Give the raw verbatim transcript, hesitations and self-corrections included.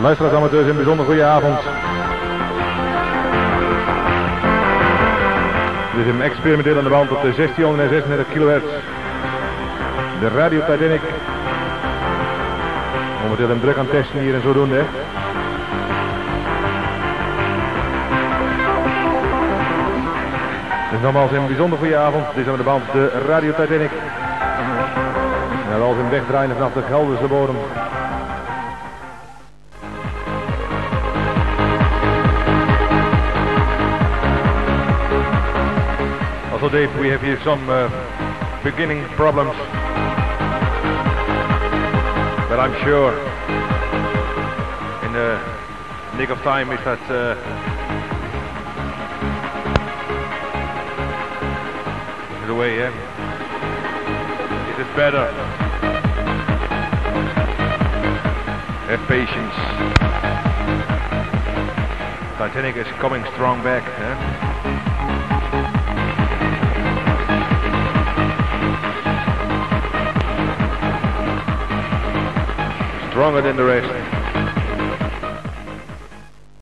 Luisteraars, amateurs, een bijzonder goede avond. Dit is een experimenteel aan de band op de zestienhonderdzesendertig kilohertz. De Radio Titanic. Momenteel een druk aan het testen hier en zodoende. Hè. Dus nogmaals een bijzonder goede avond. Dit is aan de band de Radio Titanic. En wel zijn wegdraaien vanaf de Gelderse bodem. Also Dave, we have here some uh, beginning problems. But I'm sure in the nick of time is that uh, the way, yeah? It is better. Have patience. Titanic is coming strong back. Eh? Stronger than the rest.